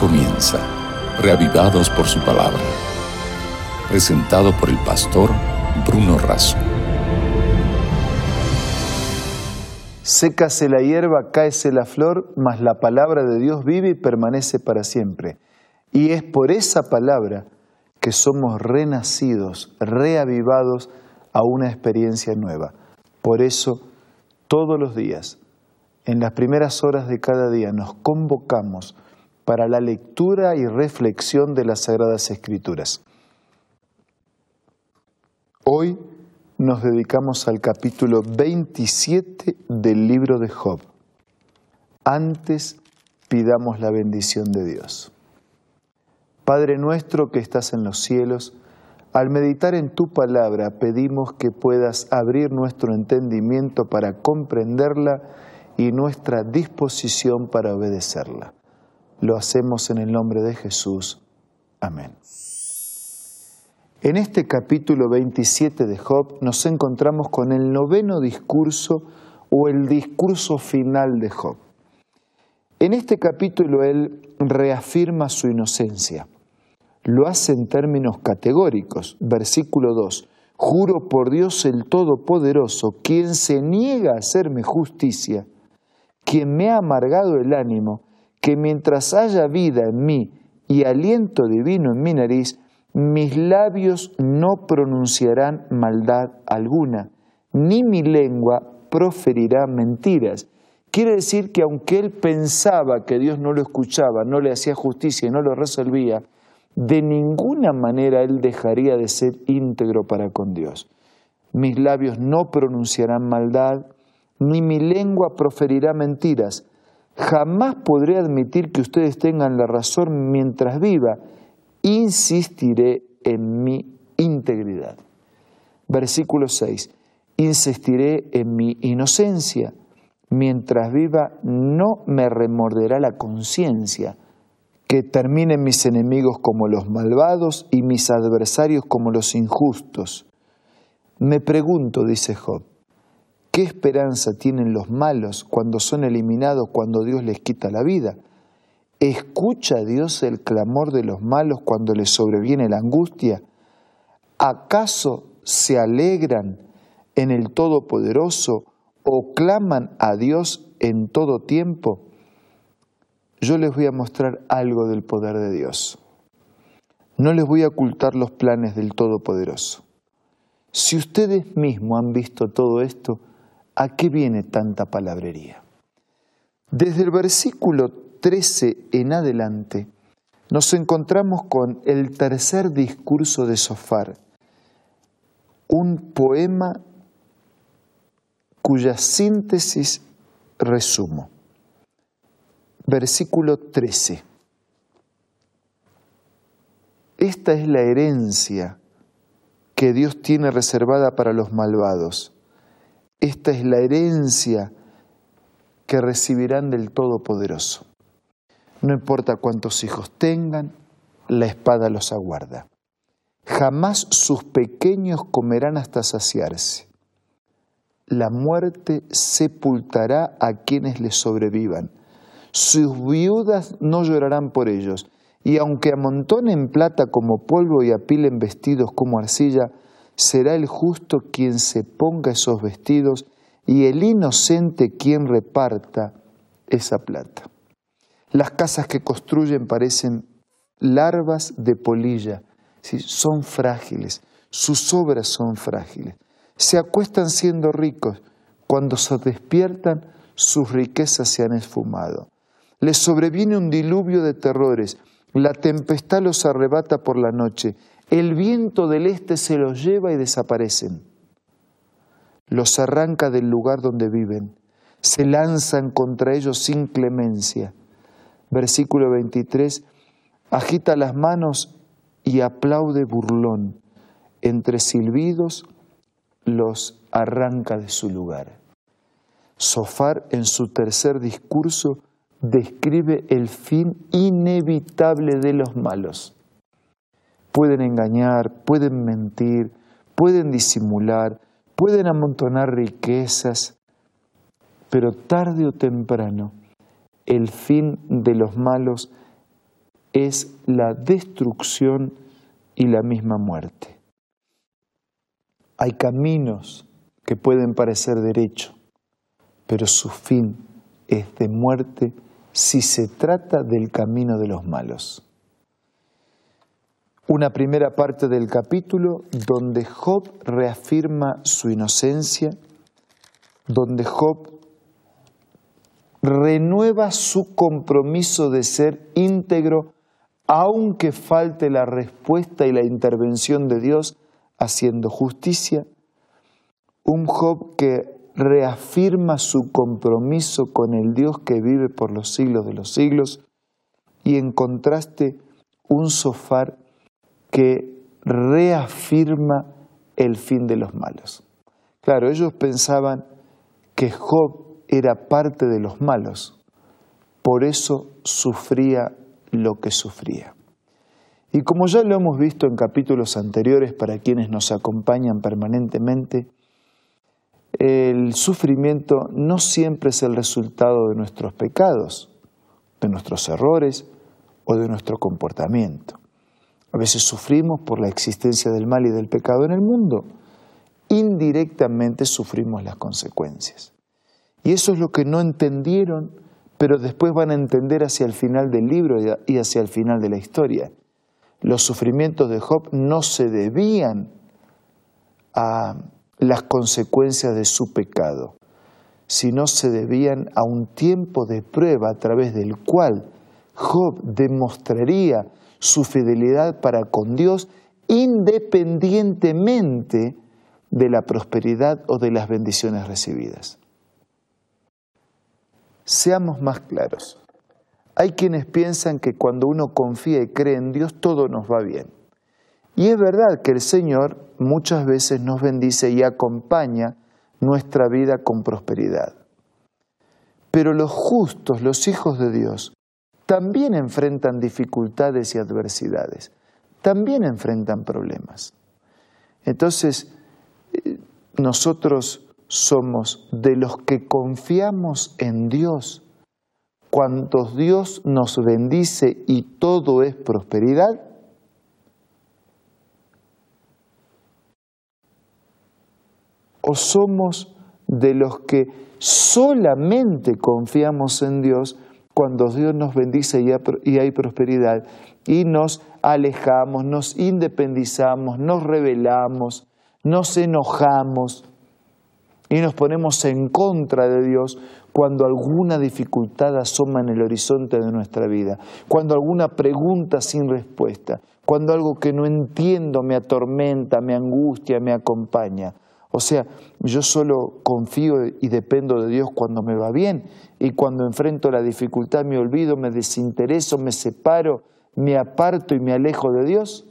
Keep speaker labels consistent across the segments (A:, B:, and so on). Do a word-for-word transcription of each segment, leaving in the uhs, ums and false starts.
A: comienza, reavivados por su palabra. Presentado por el pastor Bruno Razo.
B: Sécase la hierba, cáese la flor, mas la palabra de Dios vive y permanece para siempre. Y es por esa palabra que somos renacidos, reavivados a una experiencia nueva. Por eso, todos los días, en las primeras horas de cada día, nos convocamos para la lectura y reflexión de las Sagradas Escrituras. Hoy nos dedicamos al capítulo veintisiete del libro de Job. Antes, pidamos la bendición de Dios. Padre nuestro que estás en los cielos, al meditar en tu palabra pedimos que puedas abrir nuestro entendimiento para comprenderla y nuestra disposición para obedecerla. Lo hacemos en el nombre de Jesús. Amén. En este capítulo veintisiete de Job nos encontramos con el noveno discurso o el discurso final de Job. En este capítulo él reafirma su inocencia. Lo hace en términos categóricos. Versículo dos. Juro por Dios el Todopoderoso, quien se niega a hacerme justicia, quien me ha amargado el ánimo, que mientras haya vida en mí y aliento divino en mi nariz, mis labios no pronunciarán maldad alguna, ni mi lengua proferirá mentiras. Quiere decir que aunque él pensaba que Dios no lo escuchaba, no le hacía justicia y no lo resolvía, de ninguna manera él dejaría de ser íntegro para con Dios. Mis labios no pronunciarán maldad, ni mi lengua proferirá mentiras. Jamás podré admitir que ustedes tengan la razón mientras viva. Insistiré en mi integridad. Versículo seis. Insistiré en mi inocencia. Mientras viva no me remorderá la conciencia. Que terminen mis enemigos como los malvados y mis adversarios como los injustos. Me pregunto, dice Job, ¿qué esperanza tienen los malos cuando son eliminados, cuando Dios les quita la vida? ¿Escucha Dios el clamor de los malos cuando les sobreviene la angustia? ¿Acaso se alegran en el Todopoderoso o claman a Dios en todo tiempo? Yo les voy a mostrar algo del poder de Dios. No les voy a ocultar los planes del Todopoderoso. Si ustedes mismos han visto todo esto, ¿a qué viene tanta palabrería? Desde el versículo trece en adelante, nos encontramos con el tercer discurso de Zofar, un poema cuya síntesis resumo. Versículo trece. Esta es la herencia que Dios tiene reservada para los malvados. Esta es la herencia que recibirán del Todopoderoso. No importa cuántos hijos tengan, la espada los aguarda. Jamás sus pequeños comerán hasta saciarse. La muerte sepultará a quienes les sobrevivan. Sus viudas no llorarán por ellos, y aunque amontonen plata como polvo y apilen vestidos como arcilla, será el justo quien se ponga esos vestidos y el inocente quien reparta esa plata. Las casas que construyen parecen larvas de polilla, ¿sí? Son frágiles, sus obras son frágiles. Se acuestan siendo ricos, cuando se despiertan sus riquezas se han esfumado. Les sobreviene un diluvio de terrores, la tempestad los arrebata por la noche, el viento del este se los lleva y desaparecen. Los arranca del lugar donde viven, se lanzan contra ellos sin clemencia. Versículo veintitrés, agita las manos y aplaude burlón, entre silbidos los arranca de su lugar. Zofar en su tercer discurso describe el fin inevitable de los malos. Pueden engañar, pueden mentir, pueden disimular, pueden amontonar riquezas, pero tarde o temprano el fin de los malos es la destrucción y la misma muerte. Hay caminos que pueden parecer derechos, pero su fin es de muerte si se trata del camino de los malos. Una primera parte del capítulo donde Job reafirma su inocencia, donde Job renueva su compromiso de ser íntegro, aunque falte la respuesta y la intervención de Dios haciendo justicia. Un Job que reafirma su compromiso con el Dios que vive por los siglos de los siglos, y en contraste un Zofar que reafirma el fin de los malos. Claro, ellos pensaban que Job era parte de los malos, por eso sufría lo que sufría. Y como ya lo hemos visto en capítulos anteriores para quienes nos acompañan permanentemente, el sufrimiento no siempre es el resultado de nuestros pecados, de nuestros errores o de nuestro comportamiento. A veces sufrimos por la existencia del mal y del pecado en el mundo. Indirectamente sufrimos las consecuencias. Y eso es lo que no entendieron, pero después van a entender hacia el final del libro y hacia el final de la historia. Los sufrimientos de Job no se debían a las consecuencias de su pecado, sino se debían a un tiempo de prueba a través del cual Job demostraría su fidelidad para con Dios independientemente de la prosperidad o de las bendiciones recibidas. Seamos más claros. Hay quienes piensan que cuando uno confía y cree en Dios todo nos va bien. Y es verdad que el Señor muchas veces nos bendice y acompaña nuestra vida con prosperidad. Pero los justos, los hijos de Dios, también enfrentan dificultades y adversidades, también enfrentan problemas. Entonces, nosotros somos de los que confiamos en Dios cuando Dios nos bendice y todo es prosperidad, o somos de los que solamente confiamos en Dios cuando Dios nos bendice y hay prosperidad y nos alejamos, nos independizamos, nos rebelamos, nos enojamos y nos ponemos en contra de Dios cuando alguna dificultad asoma en el horizonte de nuestra vida, cuando alguna pregunta sin respuesta, cuando algo que no entiendo me atormenta, me angustia, me acompaña. O sea, yo solo confío y dependo de Dios cuando me va bien, y cuando enfrento la dificultad me olvido, me desintereso, me separo, me aparto y me alejo de Dios.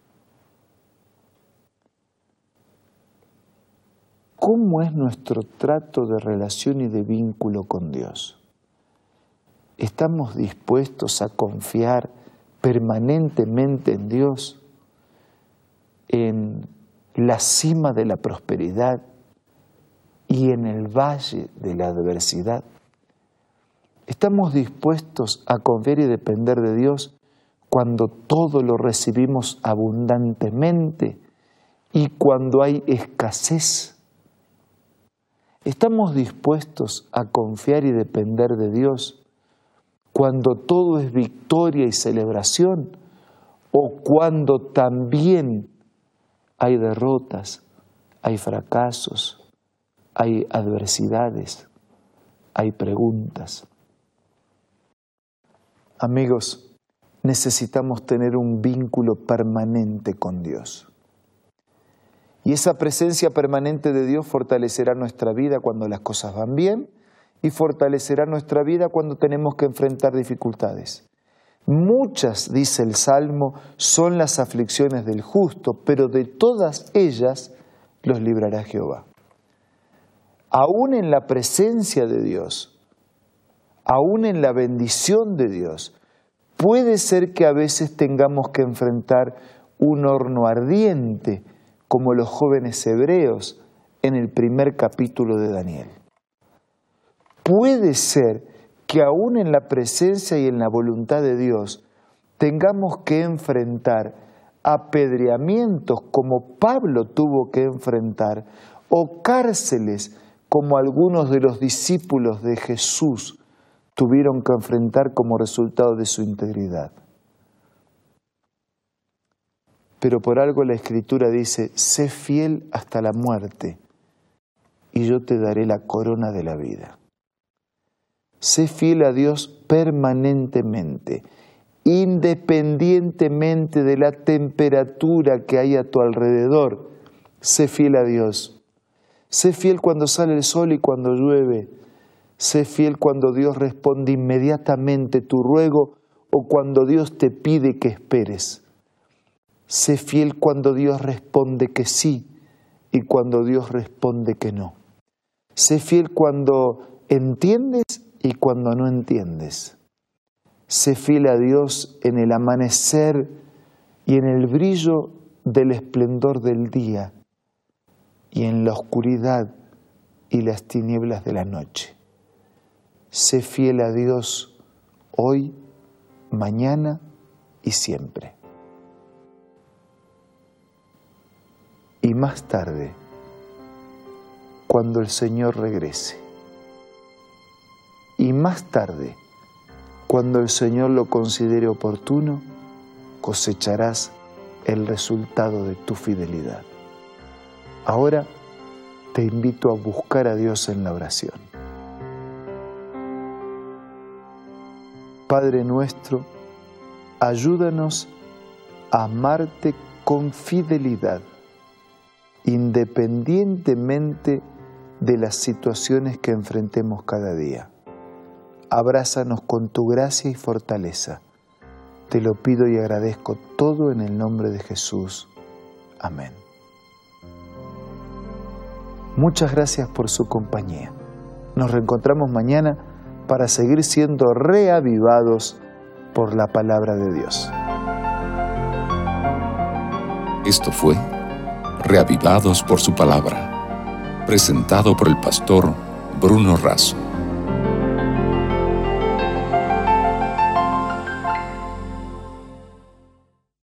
B: ¿Cómo es nuestro trato de relación y de vínculo con Dios? ¿Estamos dispuestos a confiar permanentemente en Dios, en la cima de la prosperidad y en el valle de la adversidad? ¿Estamos dispuestos a confiar y depender de Dios cuando todo lo recibimos abundantemente y cuando hay escasez? ¿Estamos dispuestos a confiar y depender de Dios cuando todo es victoria y celebración o cuando también hay derrotas, hay fracasos, hay adversidades, hay preguntas? Amigos, necesitamos tener un vínculo permanente con Dios. Y esa presencia permanente de Dios fortalecerá nuestra vida cuando las cosas van bien y fortalecerá nuestra vida cuando tenemos que enfrentar dificultades. Muchas, dice el Salmo, son las aflicciones del justo, pero de todas ellas los librará Jehová. Aún en la presencia de Dios, aún en la bendición de Dios, puede ser que a veces tengamos que enfrentar un horno ardiente, como los jóvenes hebreos en el primer capítulo de Daniel. Puede ser que aún en la presencia y en la voluntad de Dios tengamos que enfrentar apedreamientos como Pablo tuvo que enfrentar, o cárceles como algunos de los discípulos de Jesús tuvieron que enfrentar como resultado de su integridad. Pero por algo la Escritura dice, sé fiel hasta la muerte y yo te daré la corona de la vida. Sé fiel a Dios permanentemente, independientemente de la temperatura que hay a tu alrededor. Sé fiel a Dios. Sé fiel cuando sale el sol y cuando llueve. Sé fiel cuando Dios responde inmediatamente tu ruego o cuando Dios te pide que esperes. Sé fiel cuando Dios responde que sí y cuando Dios responde que no. Sé fiel cuando entiendes y cuando no entiendes. Sé fiel a Dios en el amanecer y en el brillo del esplendor del día y en la oscuridad y las tinieblas de la noche. Sé fiel a Dios hoy, mañana y siempre. Y más tarde, cuando el Señor regrese. Y más tarde, cuando el Señor lo considere oportuno, cosecharás el resultado de tu fidelidad. Ahora te invito a buscar a Dios en la oración. Padre nuestro, ayúdanos a amarte con fidelidad, independientemente de las situaciones que enfrentemos cada día. Abrázanos con tu gracia y fortaleza. Te lo pido y agradezco todo en el nombre de Jesús. Amén. Muchas gracias por su compañía. Nos reencontramos mañana para seguir siendo reavivados por la palabra de Dios.
A: Esto fue Reavivados por su palabra, presentado por el pastor Bruno Razo.